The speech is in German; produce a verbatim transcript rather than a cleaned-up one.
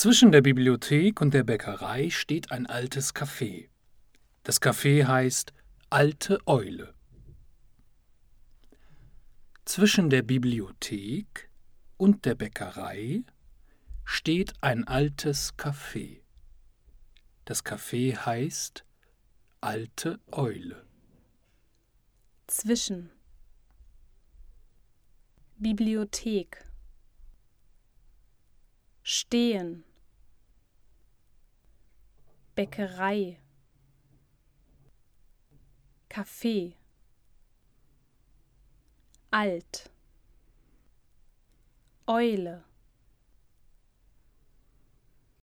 Zwischen der Bibliothek und der Bäckerei steht ein altes Café. Das Café heißt Alte Eule. Zwischen der Bibliothek und der Bäckerei steht ein altes Café. Das Café heißt Alte Eule. Zwischen Bibliothek Stehen Bäckerei Café Alt Eule